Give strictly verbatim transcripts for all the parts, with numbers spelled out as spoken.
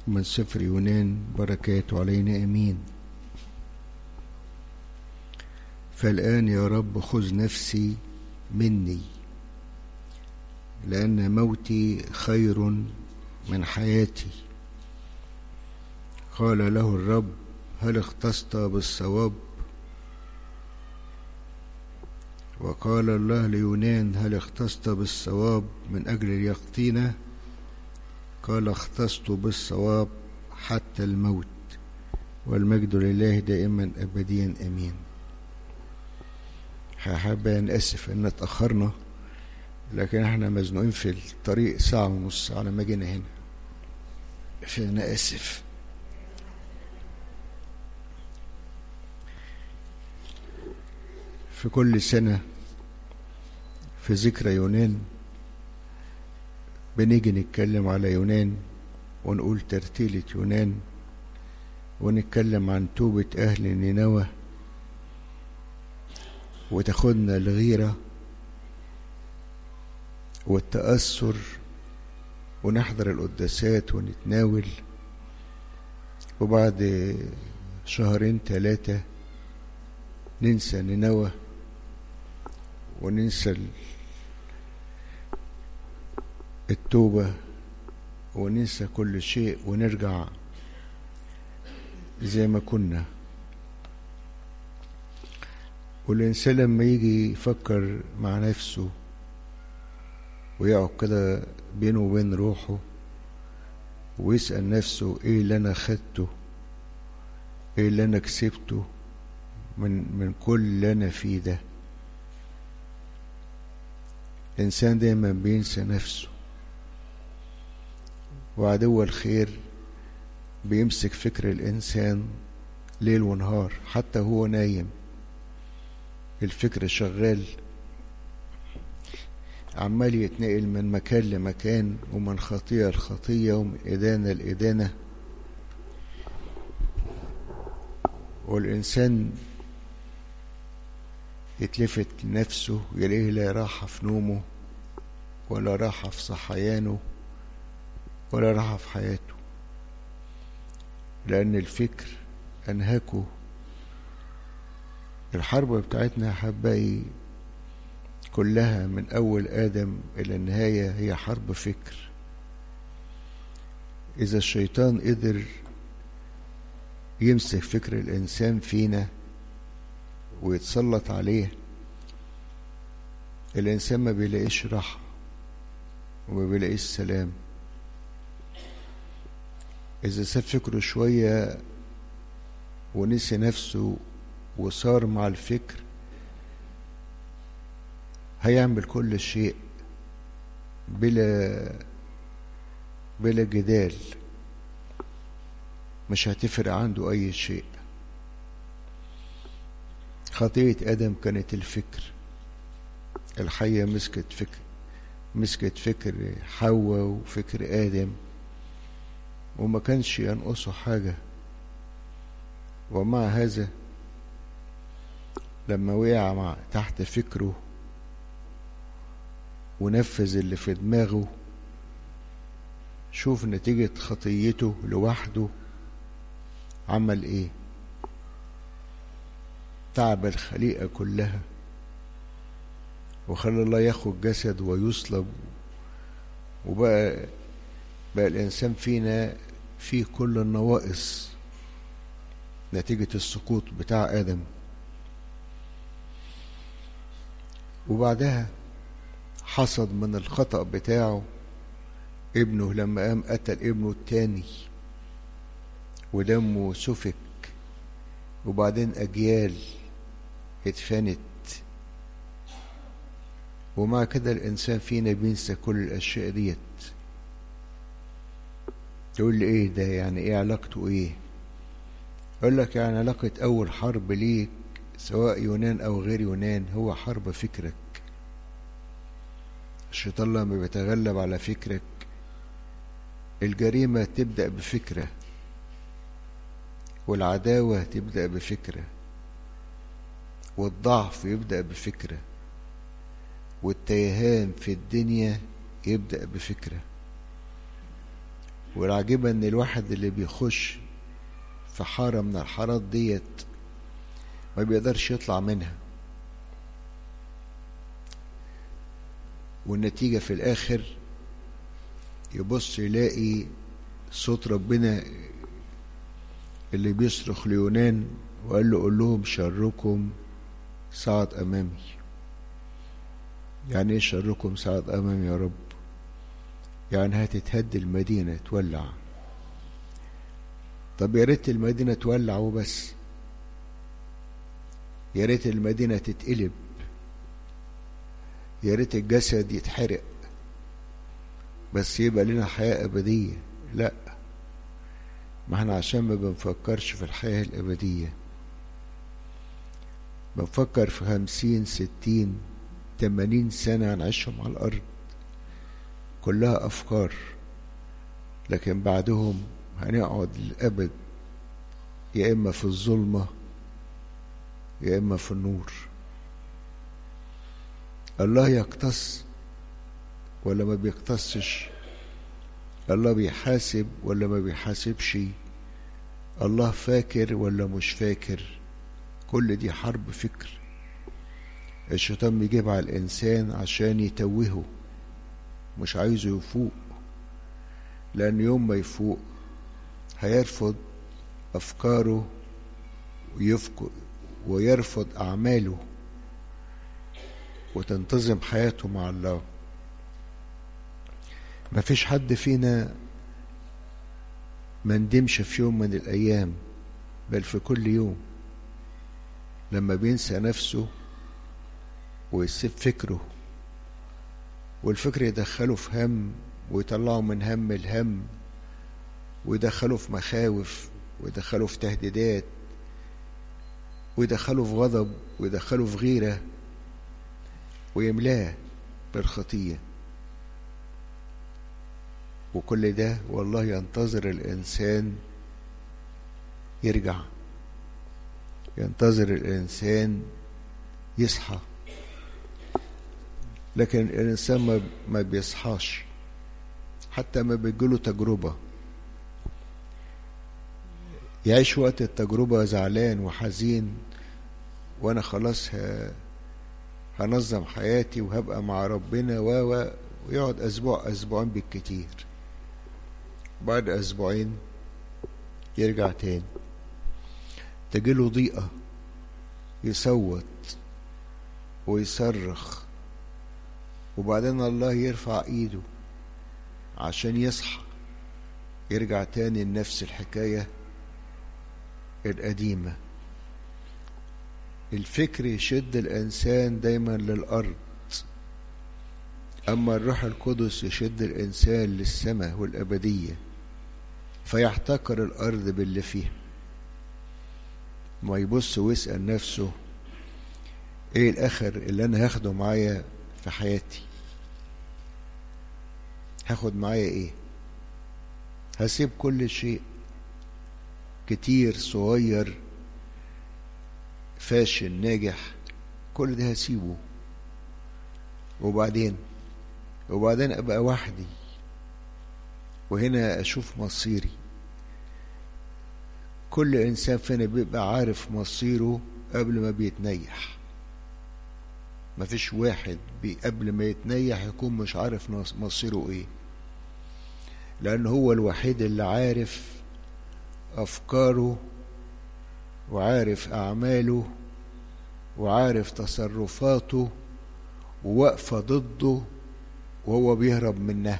من سفر يونان، بركاته علينا امين. فالآن يا رب خذ نفسي مني، لأن موتي خير من حياتي. قال له الرب: هل اختصت بالصواب؟ وقال الله ليونان: هل اختصت بالصواب من أجل اليقطينة؟ قال: اختصت بالصواب حتى الموت، والمجد لله دائما أبديا آمين. حابب أنا آسف إن اتأخرنا، لكن احنا مزنوقين في الطريق ساعة ونص على ما جينا هنا، فأنا آسف. في كل سنة في ذكرى يونان بنيجي نتكلم على يونان ونقول ترتيلة يونان، ونتكلم عن توبة أهل نينوى، وتاخدنا الغيرة والتأثر، ونحضر القداسات ونتناول، وبعد شهرين ثلاثة ننسى نينوى وننسى التوبة وننسى كل شيء ونرجع زي ما كنا. والإنسان لما يجي يفكر مع نفسه ويقعد كده بينه وبين روحه ويسأل نفسه: ايه اللي انا خدته، ايه اللي انا كسبته من من كل اللي انا فيه ده؟ الإنسان دايما بينسى نفسه، وعدو الخير بيمسك فكر الإنسان ليل ونهار، حتى هو نايم الفكر شغال، عمال يتنقل من مكان لمكان، ومن خطيئة لخطيئة، ومن إدانة لإدانة. والإنسان يتلفت لنفسه يلاقيه لا راحة في نومه، ولا راحة في صحيانه، ولا راحة في حياته، لأن الفكر أنهكه. الحرب بتاعتنا يا حبايبي كلها من أول آدم إلى النهاية هي حرب فكر. إذا الشيطان قدر يمسك فكر الإنسان فينا ويتسلط عليه، الإنسان ما بيلاقيش راحة وما بيلاقيش سلام. إذا ساب فكره شوية ونسي نفسه وصار مع الفكر، هيعمل كل شيء بلا بلا جدال، مش هتفرق عنده أي شيء. خطيئة آدم كانت الفكر. الحية مسكت فكر مسكت فكر حواء وفكر آدم، وما كانش ينقصه حاجة. ومع هذا لما وقع مع تحت فكره ونفذ اللي في دماغه، شوف نتيجة خطيته لوحده عمل ايه؟ تعب الخليقة كلها، وخلى الله ياخد جسد ويصلب، وبقى بقى الإنسان فينا فيه كل النواقص نتيجة السقوط بتاع آدم. وبعدها حصد من الخطأ بتاعه ابنه لما قام قتل ابنه التاني، ودمه سفك، وبعدين أجيال اتفنت. ومع كده الإنسان فينا بينسى كل الأشياء ديت. تقول لي ايه ده؟ يعني ايه علاقته ايه؟ اقول لك يعني علاقة أول حرب ليك سواء يونان أو غير يونان هو حرب فكرك. الشيطان لما بيتغلب على فكرك، الجريمة تبدأ بفكرة، والعداوة تبدأ بفكرة، والضعف يبدأ بفكرة، والتيهان في الدنيا يبدأ بفكرة. والعجيبة ان الواحد اللي بيخش في حارة من الحارات ديت ما بيقدرش يطلع منها، والنتيجة في الآخر يبص يلاقي صوت ربنا اللي بيصرخ ليونان وقال له قول لهم شركم صعد أمامي. يعني ايه شركم صعد أمامي يا رب؟ يعني هتتهد المدينة تولع. طب يا ريت المدينة تولع وبس، يا ريت المدينة تتقلب، يا ريت الجسد يتحرق بس يبقى لنا حياة أبدية. لا، ما احنا عشان ما بنفكرش في الحياة الأبدية، بنفكر في خمسين ستين تمانين سنة هنعيشهم على الأرض، كلها أفكار، لكن بعدهم هنقعد للأبد يا إما في الظلمة يا إما في النور. الله يقتص ولا ما بيقتصش؟ الله بيحاسب ولا ما بيحاسبش؟ الله فاكر ولا مش فاكر؟ كل دي حرب فكر الشيطان بيجيب على الإنسان عشان يتوهه، مش عايزه يفوق، لأن يوم ما يفوق هيرفض أفكاره ويفكر ويرفض أعماله وتنتظم حياته مع الله. ما فيش حد فينا ما ندمش في يوم من الأيام، بل في كل يوم لما بينسى نفسه ويسيب فكره، والفكر يدخله في هم ويطلعه من هم الهم، ويدخله في مخاوف، ويدخله في تهديدات، ويدخله في غضب، ويدخله في غيرة، ويملاه بالخطية. وكل ده والله ينتظر الإنسان يرجع، ينتظر الإنسان يصحى، لكن الإنسان ما بيصحاش حتى ما بيجيله تجربة، يعيش وقت التجربة زعلان وحزين، وأنا خلاص هنظم حياتي وهبقى مع ربنا و ويقعد أسبوع أسبوعين بالكتير، بعد أسبوعين يرجع تاني، تجيله ضيقة يصوت ويصرخ، وبعدين الله يرفع ايده عشان يصحى، يرجع تاني لنفس الحكاية القديمة. الفكر يشد الإنسان دايما للأرض، أما الروح القدس يشد الإنسان للسماء والأبدية، فيحتقر الأرض باللي فيها، ما يبص ويسأل نفسه ايه الآخر اللي أنا هاخده معايا في حياتي؟ هاخد معايا ايه؟ هسيب كل شيء، كتير صغير فاشل ناجح، كل ده هسيبه، وبعدين وبعدين أبقى وحدي، وهنا أشوف مصيري. كل إنسان فينا بيبقى عارف مصيره قبل ما بيتنيح، مفيش واحد قبل ما يتنيح يكون مش عارف مصيره ايه، لأن هو الوحيد اللي عارف أفكاره وعارف أعماله وعارف تصرفاته وواقفة ضده وهو بيهرب منها،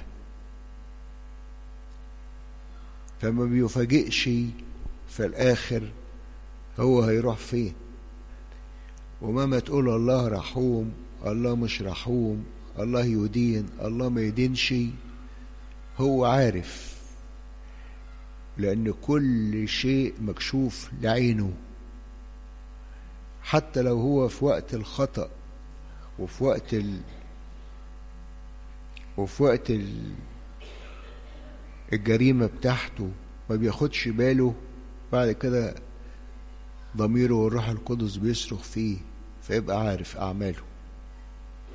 فما بيفاجئش في الآخر هو هيروح فين. ومهما تقول الله رحوم، الله مش رحوم، الله يدين، الله ما يدينش، هو عارف، لأن كل شيء مكشوف لعينه، حتى لو هو في وقت الخطأ وفي وقت ال... وفي وقت ال... الجريمة بتاعته ما بياخدش باله، بعد كده ضميره والروح القدس بيصرخ فيه فيبقى عارف أعماله.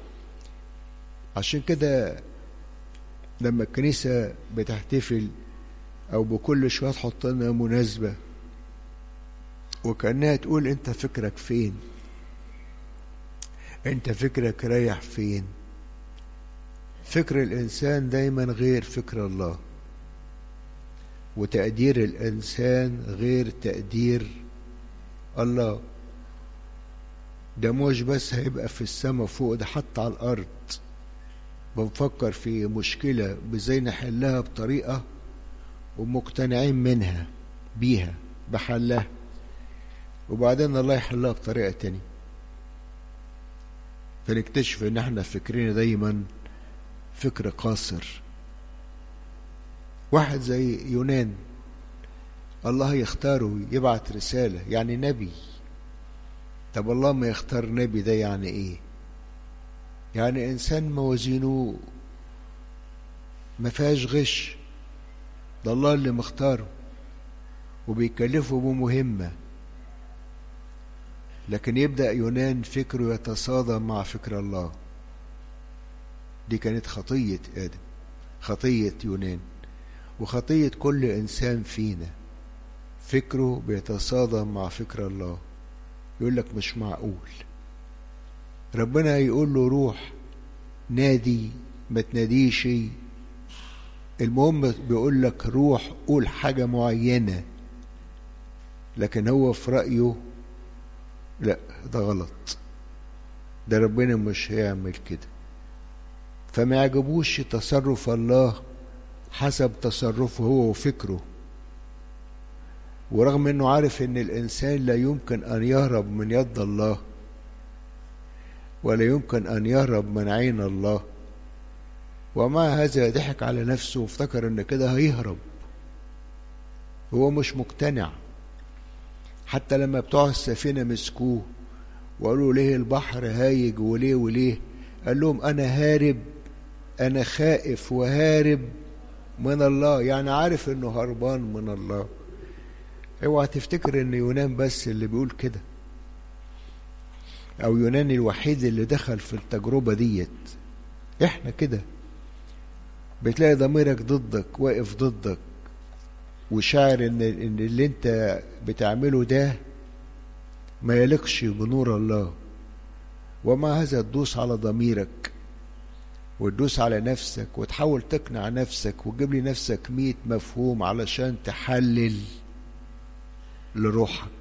عشان كده لما الكنيسة بتحتفل أو بكل شوية تحط لنا مناسبة وكأنها تقول أنت فكرك فين، أنت فكرك رايح فين. فكر الإنسان دايما غير فكر الله، وتقدير الإنسان غير تقدير الله. ده مش بس هيبقى في السماء فوق، ده حتى على الأرض بنفكر في مشكلة بزي نحلها بطريقة ومقتنعين منها بيها بحلها، وبعدين الله يحلها بطريقة تانية، فنكتشف ان احنا فكرنا دايما فكر قاصر. واحد زي يونان الله يختاره يبعت رسالة يعني نبي. طب الله ما يختار نبي ده يعني ايه؟ يعني انسان موازينه ما فيهاش غش، ده الله اللي مختاره وبيكلفه بمهمة، لكن يبدأ يونان فكره يتصادم مع فكر الله. دي كانت خطية آدم، خطية يونان، وخطية كل إنسان فينا، فكره بيتصادم مع فكر الله. يقول لك مش معقول، ربنا يقول له روح نادي ما تناديش، المهم بيقول لك روح قول حاجة معينة، لكن هو في رأيه لا ده غلط، ده ربنا مش هيعمل كده. فما يعجبوش تصرف الله حسب تصرفه هو وفكره، ورغم انه عارف ان الانسان لا يمكن ان يهرب من يد الله ولا يمكن ان يهرب من عين الله، ومع هذا ضحك على نفسه وافتكر ان كده هيهرب. هو مش مقتنع. حتى لما بتوع السفينة مسكوه وقالوا ليه البحر هايج وليه وليه، قال لهم انا هارب، انا خائف وهارب من الله، يعني عارف انه هربان من الله. اوعى تفتكر ان يونان بس اللي بيقول كده، او يونان الوحيد اللي دخل في التجربة ديت. احنا كده بتلاقي ضميرك ضدك، واقف ضدك، وشاعر ان ان اللي انت بتعمله ده ما يليقش بنور الله، ومع هذا تدوس على ضميرك وتدوس على نفسك وتحاول تقنع نفسك وتجيب لي نفسك مية مفهوم علشان تحلل لروحك.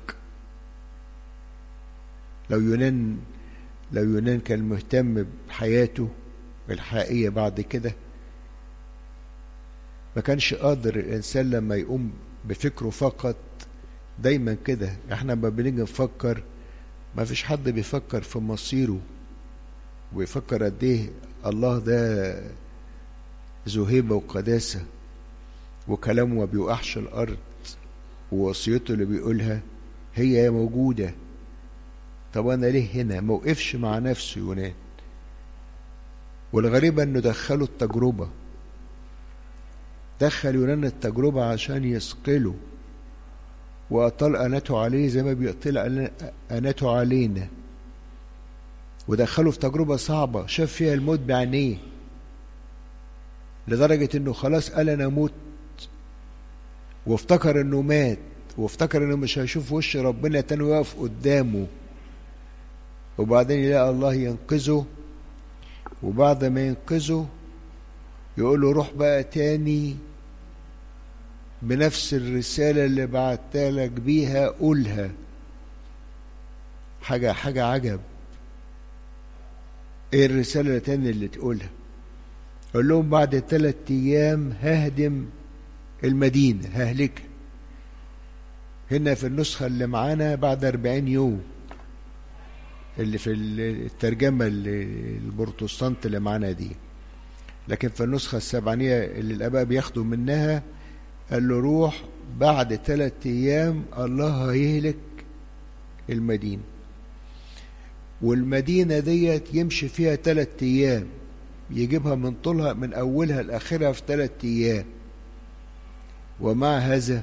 لو يونان لو يونان كان مهتم بحياته الحقيقية بعد كده، ما كانش قادر الإنسان لما يقوم بفكره فقط. دايما كده احنا ما بنيجي نفكر، ما فيش حد بيفكر في مصيره ويفكر قد ايه الله ده ذو هيبة وقداسة وكلامه ما بيوقعش الأرض، ووصيته اللي بيقولها هي موجودة. طب أنا ليه هنا ما وقفش مع نفسه يونان؟ والغريبة انه دخله التجربة، دخل يونان التجربة عشان يثقله وأطال أناته عليه زي ما بيطل أناته علينا، ودخله في تجربة صعبة شاف فيها الموت بعينيه، لدرجة انه خلاص قال انا موت، وافتكر انه مات، وافتكر انه مش هيشوف وش ربنا تاني واقف قدامه. وبعدين يلاقي الله ينقذه، وبعد ما ينقذه يقول له روح بقى تاني بنفس الرسالة اللي بعتها لك بيها قولها. حاجة حاجة عجب. ايه الرسالة تاني اللي تقولها؟ قال لهم بعد ثلاث ايام ههدم المدينة، ههلكها. هنا في النسخة اللي معانا بعد أربعين يوم، اللي في الترجمة البروتستانت اللي معانا دي، لكن في النسخة السبعانية اللي الآباء بياخدوا منها قال له روح بعد ثلاث أيام الله هيهلك المدينة. والمدينة ديت يمشي فيها ثلاث أيام، يجيبها من طولها من أولها لآخرها في ثلاث أيام. ومع هذا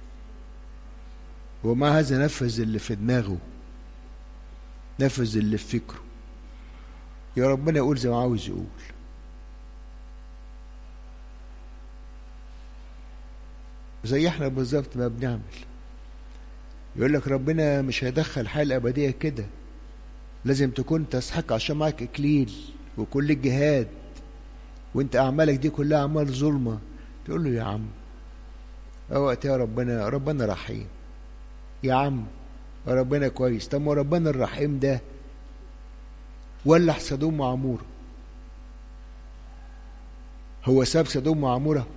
ومع هذا نفذ اللي في دماغه، نفذ اللي في فكره. يا ربنا يقول زي ما عاوز، يقول. زي احنا بالظبط ما بنعمل. يقول لك ربنا مش هيدخل الحياة الأبدية كده، لازم تكون تستحق عشان معك إكليل وكل الجهاد، وانت أعمالك دي كلها أعمال ظلمة. تقول له يا عم وقت يا ربنا، ربنا رحيم يا عم، ربنا كويس. طب ما ربنا الرحيم ده ولع سدوم وعمورة، هو ساب سدوم وعمورة؟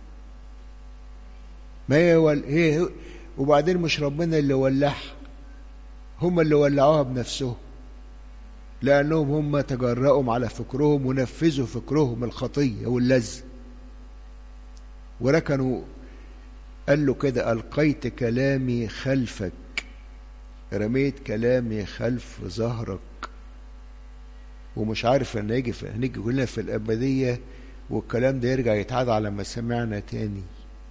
ما هي ول... هي وبعدين مش ربنا اللي ولعها، هم اللي ولعوها بنفسهم، لأنهم هم تجرأوا على فكرهم ونفذوا فكرهم الخطية واللذة وركنوا. قال له كده ألقيت كلامي خلفك، رميت كلامي خلف ظهرك. ومش عارف ان هيجي هنيجي كلنا في الأبدية والكلام ده يرجع يتعاد على مسامعنا تاني.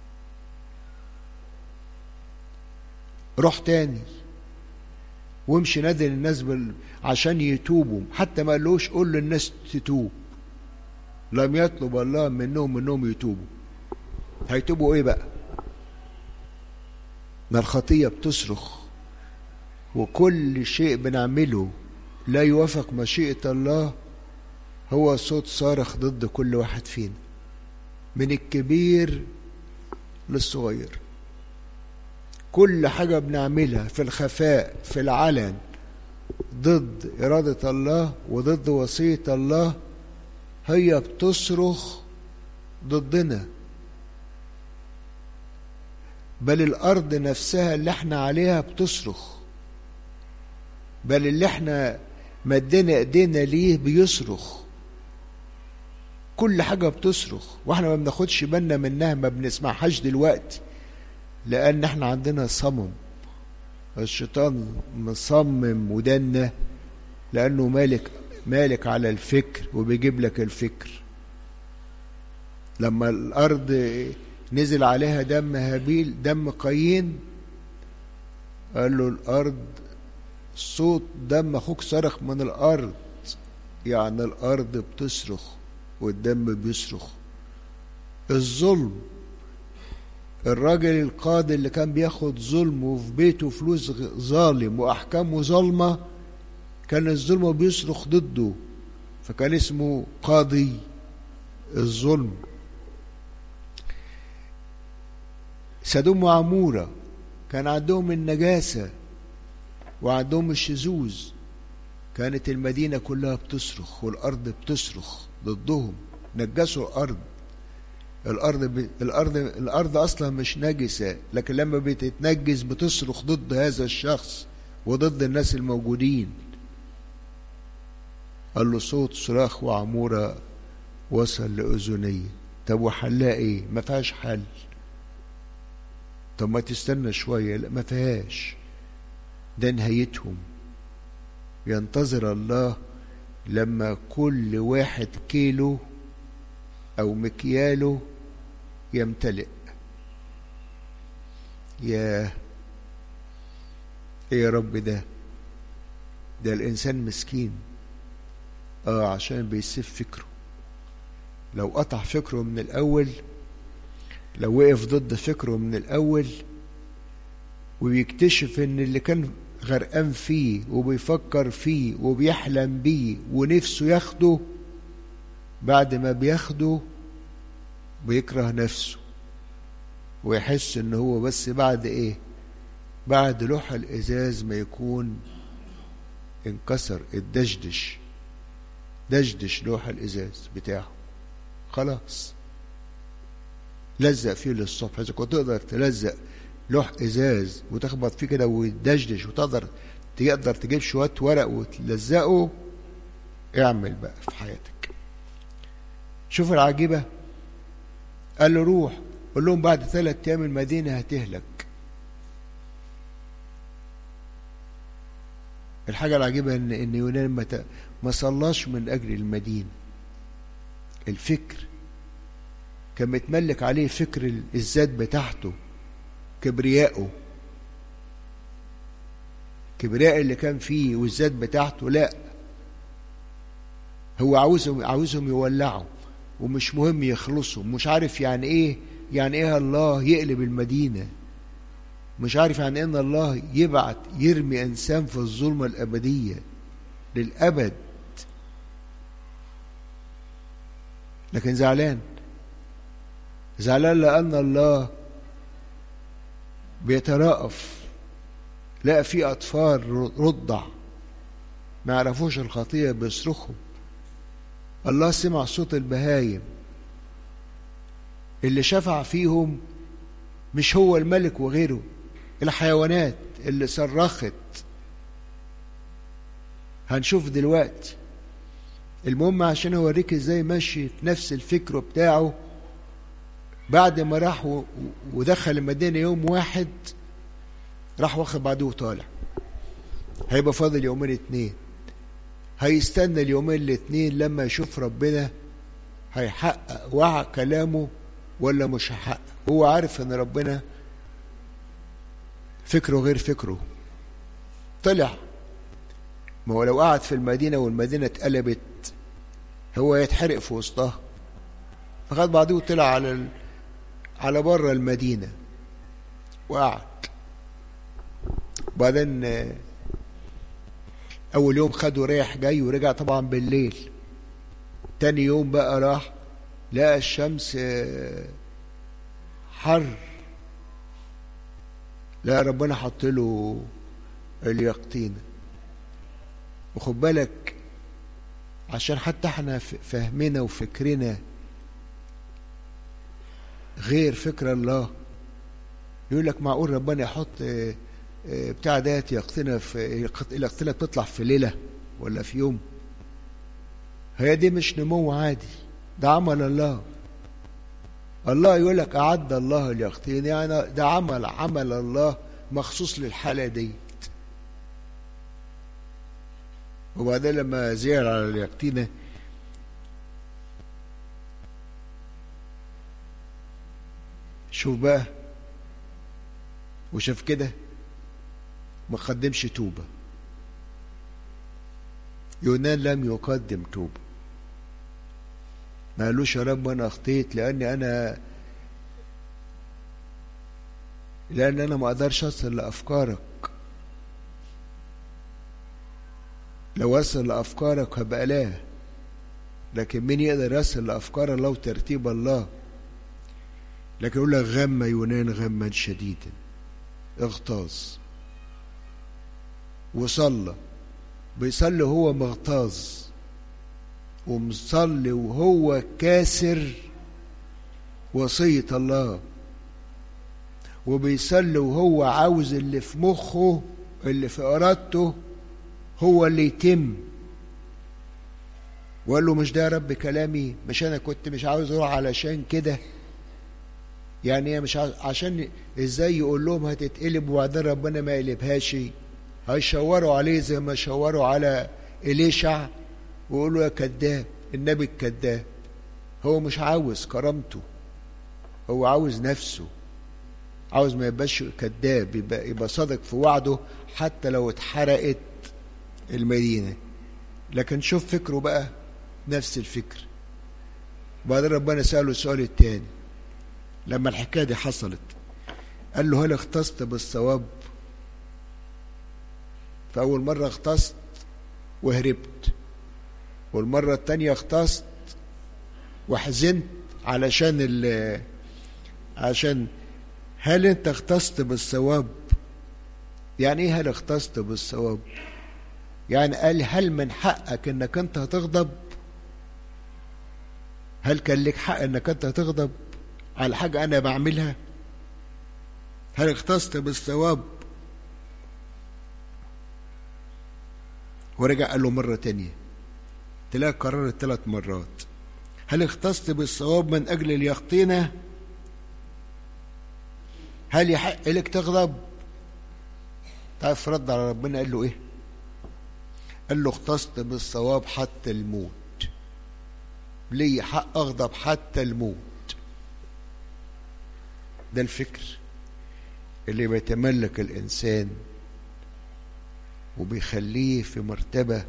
روح تاني وامشي نادي الناس بال... عشان يتوبوا، حتى ما قالوش قول للناس تتوب، لم يطلب الله منهم انهم يتوبوا. هيتوبوا ايه بقى؟ ما الخطية بتصرخ، وكل شيء بنعمله لا يوافق مشيئة الله هو صوت صارخ ضد كل واحد فينا، من الكبير للصغير. كل حاجة بنعملها في الخفاء في العلن ضد إرادة الله وضد وصية الله هي بتصرخ ضدنا. بل الأرض نفسها اللي احنا عليها بتصرخ، بل اللي احنا مدينا ايدينا ليه بيصرخ. كل حاجة بتصرخ واحنا ما بناخدش بالنا منها، ما بنسمعهاش دلوقتي، لأن احنا عندنا صمم. الشيطان مصمم ودنا لأنه مالك مالك على الفكر وبيجيب لك الفكر. لما الأرض نزل عليها دم هابيل دم قايين، قال له الأرض صوت دم أخوك صرخ من الأرض، يعني الأرض بتصرخ والدم بيصرخ. الظلم، الراجل القاضي اللي كان بياخد ظلم وفي بيته فلوس ظالم وأحكامه ظالمة، كان الظلم بيصرخ ضده، فكان اسمه قاضي الظلم. سدوم وعمورة كان عندهم النجاسة وعندهم الشذوذ، كانت المدينة كلها بتصرخ والأرض بتصرخ ضدهم، نجسوا الأرض. الأرض ب... الأرض الأرض أصلا مش نجسة، لكن لما بتتنجس بتصرخ ضد هذا الشخص وضد الناس الموجودين. قال له صوت صراخ وعمورة وصل لأذني. طب وحلها ايه؟ ما فيهاش حل. طب ما تستنى شوية؟ لا ما فيهاش، ده نهايتهم. ينتظر الله لما كل واحد كيلو أو مكياله يمتلئ. يا ايه يا رب، ده ده الإنسان مسكين، اه عشان بيسيب فكره. لو قطع فكره من الأول، لو وقف ضد فكره من الأول وبيكتشف ان اللي كان غرقان فيه وبيفكر فيه وبيحلم بيه ونفسه ياخده، بعد ما بياخده بيكره نفسه ويحس ان هو بس بعد ايه؟ بعد لوح الازاز ما يكون انكسر، الدشدش دشدش لوح الازاز بتاعه، خلاص لزق فيه للصبح. اذا كنت تقدر تلزق لوح ازاز وتخبط فيه كده ويدشدش وتقدر تقدر تجيب شويه ورق وتلزقه، اعمل بقى في حياتك. شوف العجيبه، قال له روح قول لهم بعد ثلاث ايام المدينه هتهلك. الحاجه العجيبه ان ان يونان ما ما صلاش من اجل المدينه. الفكر كان متملك عليه فكر الذات بتاعته، كبرياءه، كبرياء اللي كان فيه والذات بتاعته. لا، هو عاوزهم عاوزهم يولعوا ومش مهم يخلصوا، مش عارف يعني ايه يعني ايه الله يقلب المدينة، مش عارف يعني ايه ان الله يبعت يرمي انسان في الظلمة الابدية للابد، لكن زعلان زعلان لان الله بيترأف، لقى في اطفال رضع ما يعرفوش الخطية بيصرخوا. الله سمع صوت البهايم اللي شفع فيهم، مش هو الملك وغيره، الحيوانات اللي صرخت. هنشوف دلوقتي. المهم عشان اوريك ازاي ماشي في نفس الفكر بتاعه، بعد ما راح ودخل المدينة يوم واحد راح واخد بعده وطالع، هيبقى فاضل يومين اتنين، هيستنى اليومين الاتنين لما يشوف ربنا هيحقق وعى كلامه ولا مش هيحقق. هو عارف ان ربنا فكره غير فكره. طلع، ما هو لو قعد في المدينة والمدينة اتقلبت هو يتحرق في وسطها، فخد بعضه وطلع على ال... على بره المدينة وقعد. بعدين أول يوم خده رايح جاي ورجع طبعا بالليل. تاني يوم بقى راح لقى الشمس حر، لا ربنا حط له اليقطينة. وخد بالك عشان حتى احنا فهمنا وفكرنا غير فكر الله، يقول لك معقول ربنا يحط بتاع ديت يقطينة في اليقطينة بتطلع في ليلة ولا في يوم؟ هي دي مش نمو عادي، ده عمل الله. الله يقول لك أعد الله اليقطين، يعني ده عمل عمل الله مخصوص للحالة دي. وبعدين لما زير على اليقطينة شوف بقى، وشاف كده ما قدمش توبة. يونان لم يقدم توبة، ما قالوش يا رب انا اخطيت لاني انا لان انا ما اقدرش اصل لافكارك، لو اصل لافكارك هبقى اله، لكن مين يقدر يصل لافكار الله وترتيب الله؟ لكن يقول لك غم يونان غما شديدا، اغتاظ وصلى. بيصلي هو مغتاظ، ومصلي وهو كاسر وصية الله، وبيصلي وهو عاوز اللي في مخه اللي في إرادته هو اللي يتم. وقال له مش ده يا رب كلامي؟ مش أنا كنت مش عاوز أروح علشان كده؟ يعني مش عشان ازاي يقول لهم هتتقلب وبعدين ربنا ما يقلبهاش؟ هيشوروا عليه زي ما شوروا على إليشع ويقولوا يا كذاب، النبي الكذاب. هو مش عاوز كرامته، هو عاوز نفسه، عاوز ما يبقاش كذاب، يبقى, يبقى صادق في وعده حتى لو اتحرقت المدينة. لكن شوف فكره بقى نفس الفكر. بعدين ربنا سأله السؤال التاني لما الحكاية دي حصلت، قال له هل اختصت بالصواب؟ فأول مرة اختصت وهربت، والمرة التانية اختصت وحزنت علشان ال عشان هل انت اختصت بالصواب؟ يعني ايه هل اختصت بالصواب؟ يعني قال هل من حقك انك انت هتغضب؟ هل كان لك حق انك انت هتغضب على حاجة انا بعملها؟ هل اختصت بالصواب؟ ورجع قال له مرة تانية، تلاقي قررت ثلاث مرات. هل اختصت بالصواب من أجل اليقطينة؟ هل يحق لك تغضب؟ تعرف رد على ربنا قال له ايه؟ قال له اختصت بالصواب حتى الموت، لي حق اغضب حتى الموت. ده الفكر اللي بيتملك الإنسان وبيخليه في مرتبة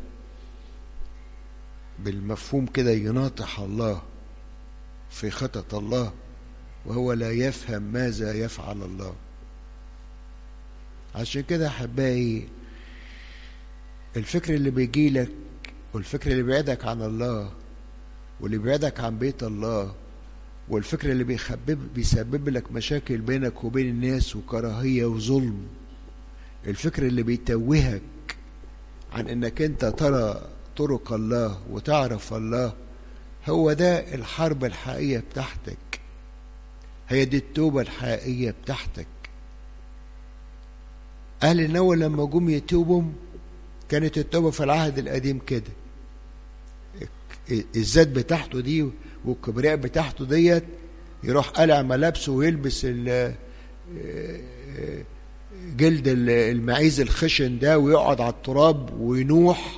بالمفهوم كده يناطح الله في خطط الله وهو لا يفهم ماذا يفعل الله. عشان كده أحبائي، الفكر اللي بيجي لك والفكر اللي بيبعدك عن الله واللي بيبعدك عن بيت الله والفكر اللي بيخبب بيسبب لك مشاكل بينك وبين الناس وكراهية وظلم، الفكر اللي بيتوهك عن انك انت ترى طرق الله وتعرف الله، هو ده الحرب الحقيقية بتاعتك، هي دي التوبة الحقيقية بتاعتك. أهل النوى لما جم يتوبوا كانت التوبة في العهد القديم كده، الذات بتاعته دي والكبرياء بتاعته ديت يروح قلع ملابسه ويلبس جلد المعيز الخشن ده ويقعد على التراب وينوح.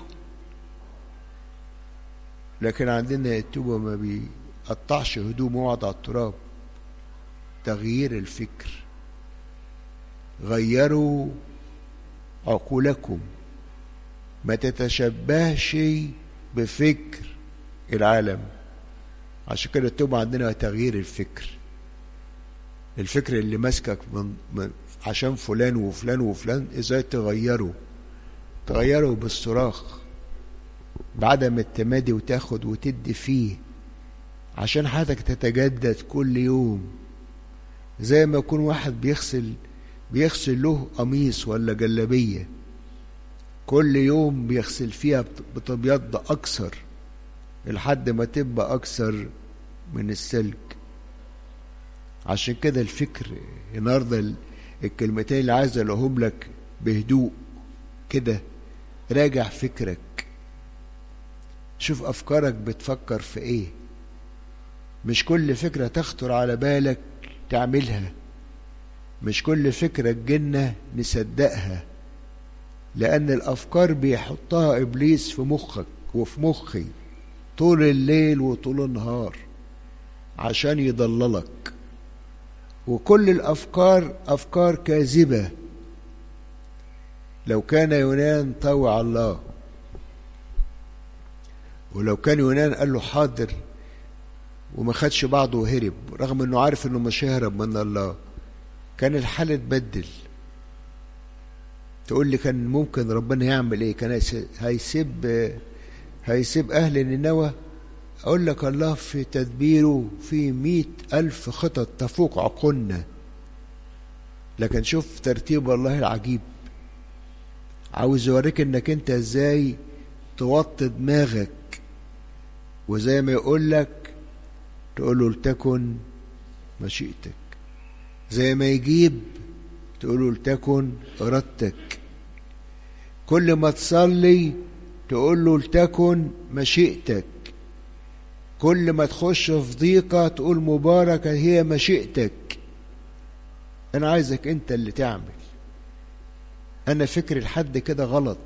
لكن عندنا التوبة ما بيقطعش هدومه ويقعد على التراب. تغيير الفكر، غيروا عقولكم، ما تتشبهش بفكر العالم. عشان كده التوبة عندنا تغيير الفكر، الفكر اللي ماسكك من, من عشان فلان وفلان وفلان ازاي تغيره، تغيره بالصراخ بعدم التمادي وتاخد وتدي فيه عشان حياتك تتجدد كل يوم. زي ما يكون واحد بيغسل بيغسل له قميص ولا جلابية، كل يوم بيغسل فيها بتبيض أكثر لحد ما تبقى أكثر من السلك. عشان كده الفكر النهارده الكلمتين اللي عايز اقولهم لك بهدوء كده، راجع فكرك، شوف أفكارك بتفكر في إيه. مش كل فكرة تخطر على بالك تعملها، مش كل فكرة تجينا نصدقها، لأن الأفكار بيحطها إبليس في مخك وفي مخي طول الليل وطول النهار عشان يضللك. وكل الأفكار أفكار كاذبة. لو كان يونان طوع الله، ولو كان يونان قال له حاضر وما خدش بعضه وهرب رغم انه عارف انه مش هيهرب من الله، كان الحال اتبدل. تقول لي كان ممكن ربنا يعمل ايه؟ كان هيسيب هيسيب اهل نينوى؟ اقول لك الله في تدبيره في مئة الف خطط تفوق عقولنا. لكن شوف ترتيب الله العجيب، عاوز يوريك انك انت ازاي توطي دماغك، وزي ما يقول لك تقول له لتكن مشيئتك، زي ما يجيب تقول له لتكن ارادتك، كل ما تصلي تقول له لتكن مشيئتك، كل ما تخش في ضيقة تقول مباركة هي مشيئتك. انا عايزك انت اللي تعمل. انا فكري لحد كده غلط،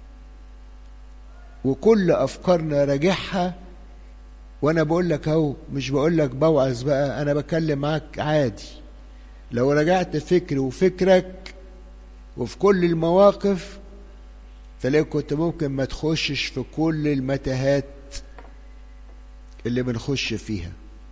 وكل افكارنا راجعها. وانا بقول لك اهو، مش بقول لك بوعظ بقى، انا بكلم معاك عادي. لو رجعت فكري وفكرك وفي كل المواقف تلاقي كنت ممكن ما تخشش في كل المتاهات اللي بنخش فيها،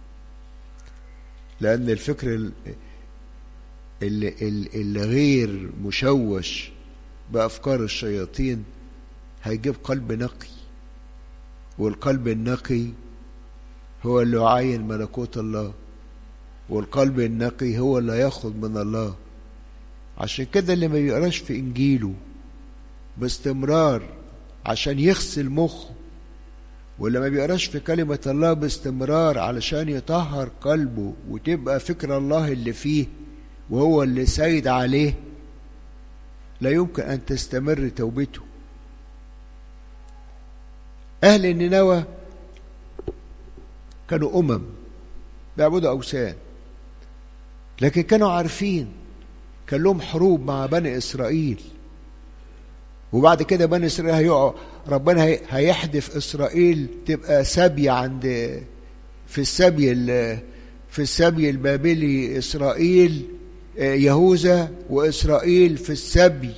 لأن الفكر اللي, اللي غير مشوش بأفكار الشياطين هيجيب قلب نقي، والقلب النقي هو اللي يعاين ملكوت الله، والقلب النقي هو اللي ياخد من الله. عشان كده اللي ما بيقراش في إنجيله باستمرار عشان يغسل مخه، واللي ما بيقراش في كلمة الله باستمرار علشان يطهر قلبه وتبقى فكر الله اللي فيه وهو اللي سيد عليه، لا يمكن أن تستمر توبته. أهل النينوى كانوا أمم بيعبدوا أوثان، لكن كانوا عارفين كان لهم حروب مع بني إسرائيل، وبعد كده بني إسرائيل هيقعوا، ربنا هيحدث إسرائيل تبقى سبي عند في السبي في السبي البابلي إسرائيل يهوذا، وإسرائيل في السبي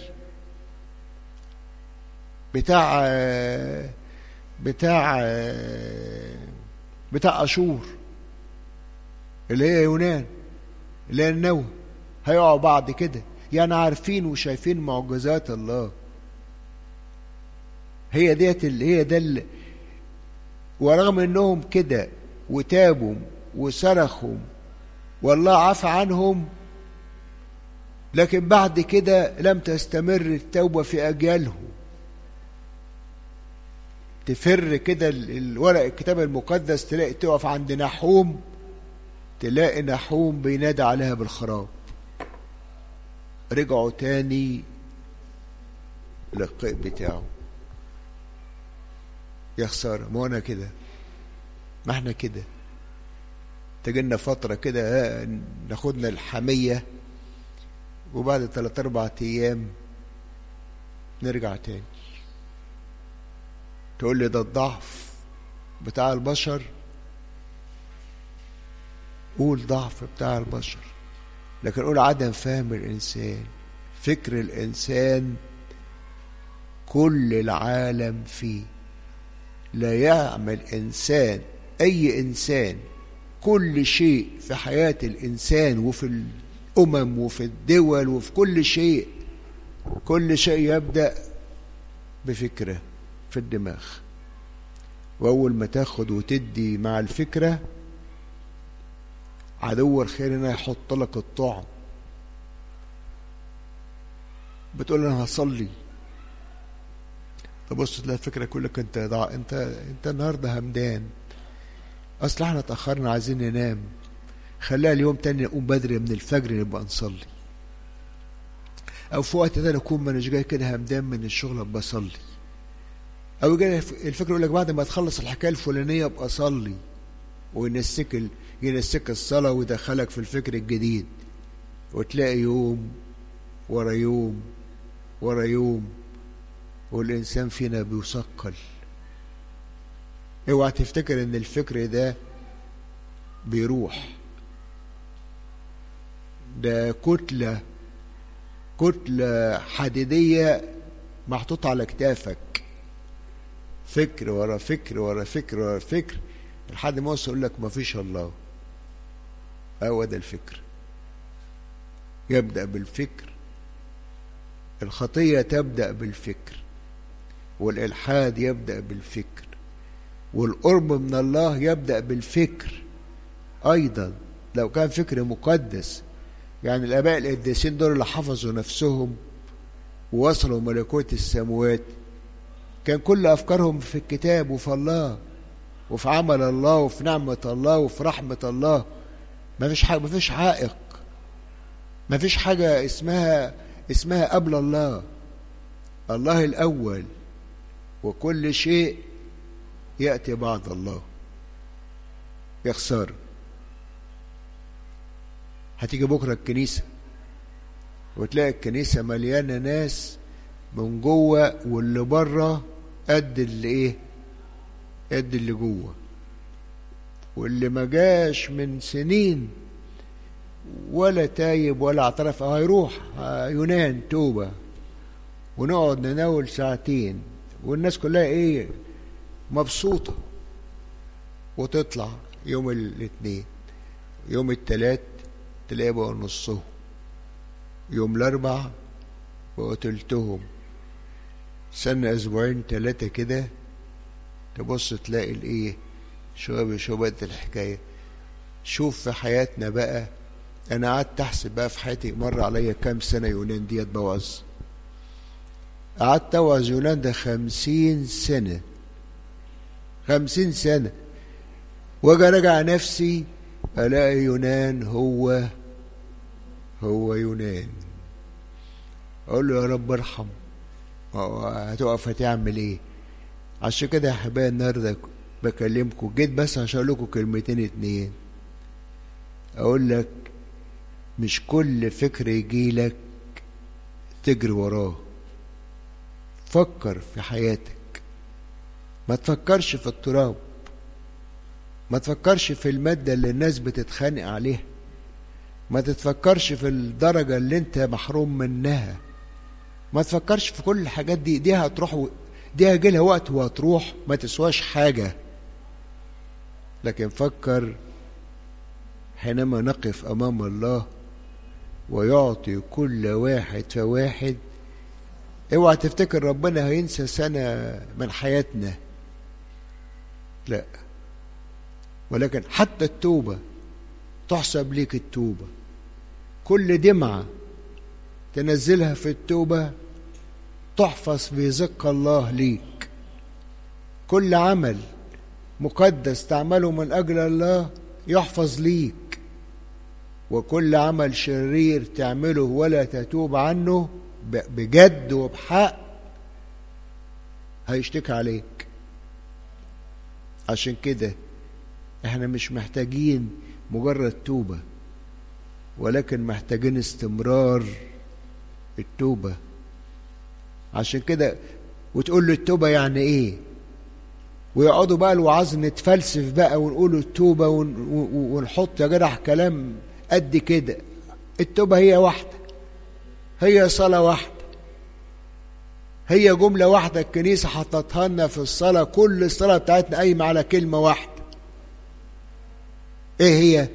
بتاع بتاع بتاع أشور اللي هي يونان. لأنه هيقعوا بعد كده، يعني عارفين وشايفين معجزات الله. هي ديت اللي هي ده اللي، ورغم انهم كده وتابوا وصرخوا والله عفى عنهم، لكن بعد كده لم تستمر التوبة في أجيالهم. تفر كده الورق الكتاب المقدس تلاقي تقف عند نحوم، تلاقي نحوم بينادى عليها بالخراب. رجعوا تاني للقيء بتاعه. يا خسارة، ما انا كده، ما احنا كده. تجينا فترة كده ناخدنا الحمية، وبعد ثلاث اربع ايام نرجع تاني. تقول لي ده الضعف بتاع البشر. قول ضعف بتاع البشر، لكن قول عدم فهم الإنسان. فكر الإنسان كل العالم فيه. لا يعمل إنسان، أي إنسان، كل شيء في حياة الإنسان وفي الأمم وفي الدول وفي كل شيء، كل شيء يبدأ بفكرة في الدماغ. وأول ما تاخد وتدي مع الفكرة، عدو الخير هنا يحط لك الطعم. بتقول انا هصلي، تبص تلاقي الفكره كلك انت ضع... انت انت النهارده همدان، اصل احنا اتاخرنا عايزين ننام، خليها اليوم تاني نقوم بدري من الفجر نبقى نصلي. او في وقت تاني اكون ما اناش جاي كده همدان من الشغل ابقى اصلي. او جاي الفكره يقول لك بعد ما تخلص الحكايه الفلانيه ابقى اصلي، وينسك ينسك الصلاة ويدخلك في الفكر الجديد. وتلاقي يوم ورا يوم ورا يوم والإنسان فينا بيثقل. اوعى تفتكر ان الفكر ده بيروح، ده كتلة كتلة حديدية محطوطة على كتافك، فكر ورا فكر ورا فكر ورا فكر، لحد ما يقول لك ما فيش الله. هو ده الفكر. يبدأ بالفكر. الخطية تبدأ بالفكر، والإلحاد يبدأ بالفكر، والقرب من الله يبدأ بالفكر أيضا لو كان فكر مقدس. يعني الآباء القديسين دول اللي حفظوا نفسهم ووصلوا ملكوت السماوات، كان كل أفكارهم في الكتاب وفي الله وفي عمل الله وفي نعمة الله وفي رحمة الله. ما فيش حاجة، ما فيش عائق، ما فيش حاجة اسمها اسمها قبل الله. الله الأول، وكل شيء يأتي بعد الله. يا خسارة، هتيجي بكرة الكنيسة وتلاقي الكنيسة مليانة ناس من جوه واللي بره قد اللي ايه، قد اللي جوه. واللي ما جاش من سنين ولا تايب ولا اعترف هيروح يونان توبة، ونقعد نناول ساعتين والناس كلها ايه مبسوطة، وتطلع يوم الاثنين يوم الثلاث تلاقي بقى نصهم، يوم الاربع بقى تلتهم، سنة اسبوعين ثلاثة كده تبص تلاقي الايه شوية بشوية الحكاية. شوف في حياتنا بقى، انا قعدت احسب بقى في حياتي مر عليا كام سنة يونان ديت بوعظ. قعدت اوعظ يونان ده خمسين سنة، خمسين سنة، واجي راجع نفسي الاقي يونان هو هو يونان. اقول له يا رب ارحم، هتقف هتعمل ايه؟ عشان كده يا حبايبي النهارده بكلمكم، جيت بس عشان اقول لكم كلمتين اتنين. اقول لك مش كل فكر يجي لك تجري وراه. فكر في حياتك، ما تفكرش في التراب، ما تفكرش في المادة اللي الناس بتتخانق عليها، ما تتفكرش في الدرجة اللي انت محروم منها، ما تفكرش في كل الحاجات دي. دي هتروح و... دي هيجيلها وقت وهتروح ما تسواش حاجة. لكن فكر حينما نقف أمام الله ويعطي كل واحد فواحد. اوعى تفتكر ربنا هينسى سنة من حياتنا، لا، ولكن حتى التوبة تحسب ليك. التوبة كل دمعة تنزلها في التوبة تحفظ في ذق الله ليك. كل عمل مقدس تعمله من أجل الله يحفظ ليك، وكل عمل شرير تعمله ولا تتوب عنه بجد وبحق هيشتكي عليك. عشان كده احنا مش محتاجين مجرد توبة، ولكن محتاجين استمرار التوبة. عشان كده وتقول له التوبة يعني ايه، ويقعدوا بقى الوعاظ نتفلسف بقى ونقول التوبة ونحط يا جدع كلام قد كده. التوبة هي واحدة، هي صلاة واحدة، هي جملة واحدة الكنيسة حطتها لنا في الصلاة. كل الصلاة بتاعتنا قايمة على كلمة واحدة. ايه هي؟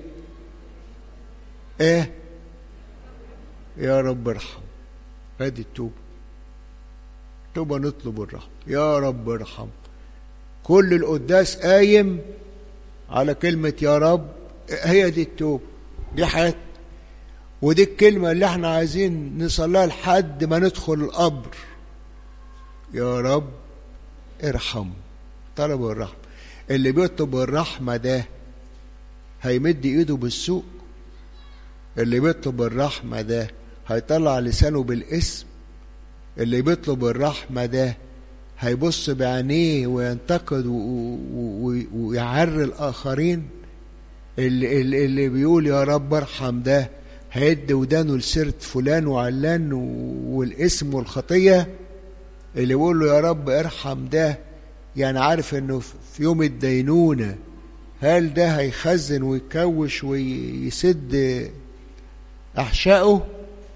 ايه؟ يا رب ارحم. ادي التوبة. توبة نطلب الرحمة، يا رب ارحم. كل القداس قايم على كلمة يا رب. هي دي التوبة، دي حياتنا، ودي الكلمة اللي احنا عايزين نصليها لحد ما ندخل القبر. يا رب ارحم. طلب الرحمة. اللي بيطلب الرحمة ده هيمد ايده بالسوء؟ اللي بيطلب الرحمة ده هيطلع لسانه بالاسم؟ اللي بيطلب الرحمة ده هيبص بعينيه وينتقد ويعر الآخرين؟ اللي, اللي, اللي بيقول يا رب ارحم ده هيدي ودانه لسيرة فلان وعلان والاسم والخطية؟ اللي بيقول له يا رب ارحم ده يعني عارف انه في يوم الدينونة هل ده هيخزن ويكوش ويسد أحشائه؟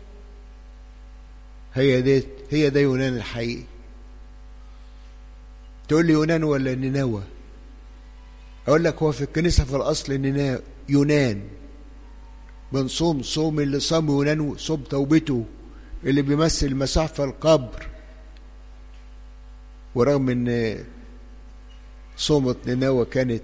هي ده هي ده يونان الحقيقي. تقول لي يونان ولا نينوى؟ أقول لك هو في الكنيسة في الأصل يونان. بنصوم صوم اللي صام يونان، صوم توبته اللي بيمثل المسيح في القبر. ورغم ان صومة نينوى كانت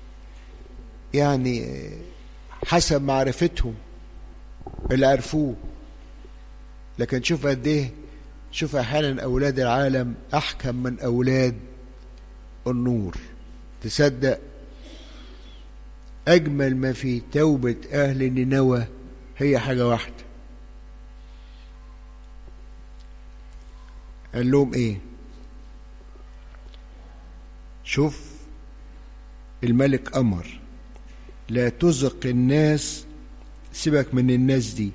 يعني حسب معرفتهم اللي عرفوه، لكن شوف قد ايه، شوف احيانا اولاد العالم احكم من اولاد النور. تصدق اجمل ما في توبة اهل نينوى هي حاجة واحدة. قال لهم ايه؟ شوف الملك امر لا تزق الناس، سيبك من الناس دي،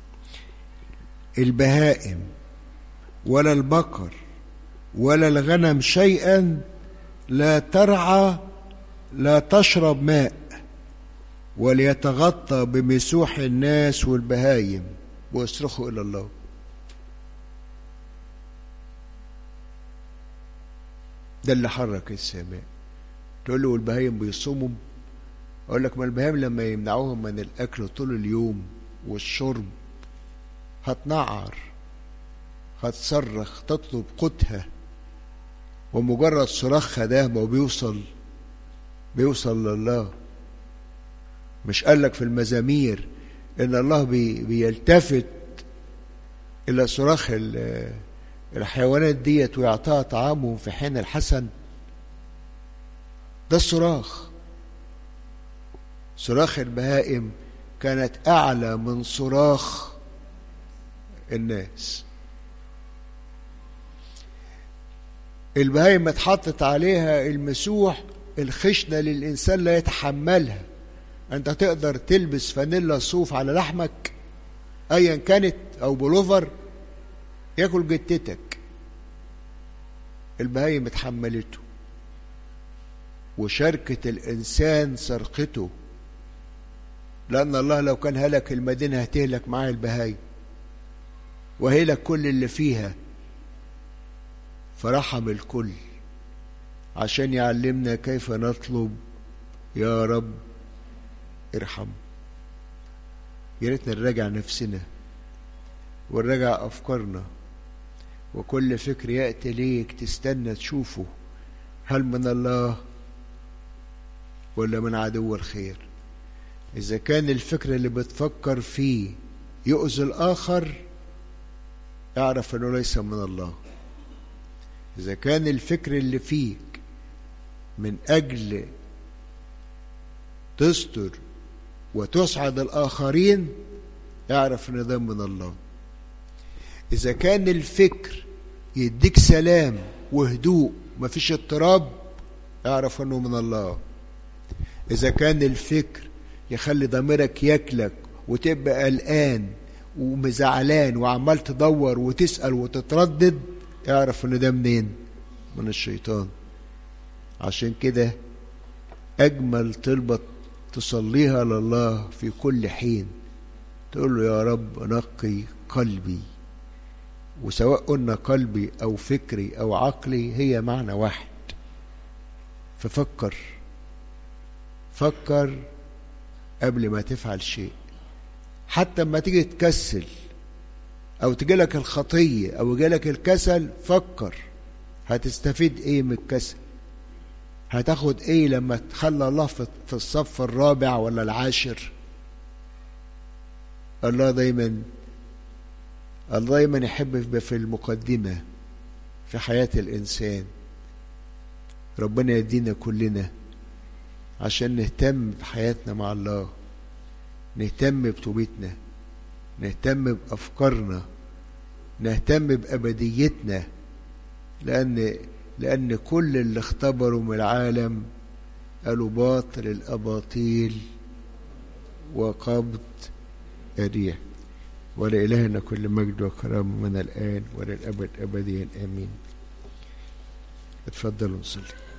البهائم ولا البقر ولا الغنم شيئا، لا ترعى لا تشرب ماء، وليتغطى بمسوح الناس والبهايم ويصرخوا إلى الله. ده اللي حرك السماء. تقول له والبهايم بيصوموا؟ أقول لك ما البهايم لما يمنعوهم من الأكل طول اليوم والشرب هتنعر، هتصرخ، تطلب قوتها، ومجرد صراخها ده ما بيوصل بيوصل لله. مش قالك في المزامير إن الله بي بيلتفت إلى صراخ الحيوانات ديت ويعطيها طعامهم في حين الحسن؟ ده الصراخ. صراخ البهائم كانت أعلى من صراخ الناس. البهائم اتحطت عليها المسوح الخشنة للإنسان لا يتحملها. أنت تقدر تلبس فانيلا صوف على لحمك أيا كانت أو بلوفر ياكل جتتك. البهائم اتحملته، وشركة الإنسان سرقته، لأن الله لو كان هلك المدينة هتهلك معاه البهائم وهلك كل اللي فيها، فرحم الكل عشان يعلمنا كيف نطلب يا رب ارحم. يا ريتنا نراجع نفسنا ونراجع أفكارنا، وكل فكر يأتي ليك تستنى تشوفه هل من الله ولا من عدو الخير. إذا كان الفكر اللي بتفكر فيه يؤذي الآخر اعرف أنه ليس من الله. إذا كان الفكر اللي فيك من أجل تستر وتسعد الآخرين اعرف أن ده من الله. إذا كان الفكر يديك سلام وهدوء مفيش اضطراب اعرف أنه من الله. إذا كان الفكر يخلي ضميرك ياكلك وتبقى قلقان ومزعلان وعمال تدور وتسأل وتتردد اعرف ان ده منين؟ من الشيطان. عشان كده اجمل طلبة تصليها لله في كل حين تقول له يا رب نقي قلبي. وسواء قلنا قلبي او فكري او عقلي هي معنى واحد. ففكر فكر قبل ما تفعل شيء. حتى لما تيجي تكسل او تجيلك الخطية او يجيلك الكسل فكر هتستفيد ايه من الكسل؟ هتاخد ايه لما تخلى الله في الصف الرابع ولا العاشر؟ الله دايما الله دايما يحب يبقى في المقدمة في حياة الانسان. ربنا يدينا كلنا عشان نهتم بحياتنا مع الله، نهتم بتوبتنا، نهتم بأفكارنا، نهتم بأبديتنا، لأن لأن كل اللي اختبروا من العالم قالوا باطل الأباطيل وقبض الريح. ولإلهنا كل مجد وكرم من الآن وللأبد أبديا آمين. اتفضلوا نصلي.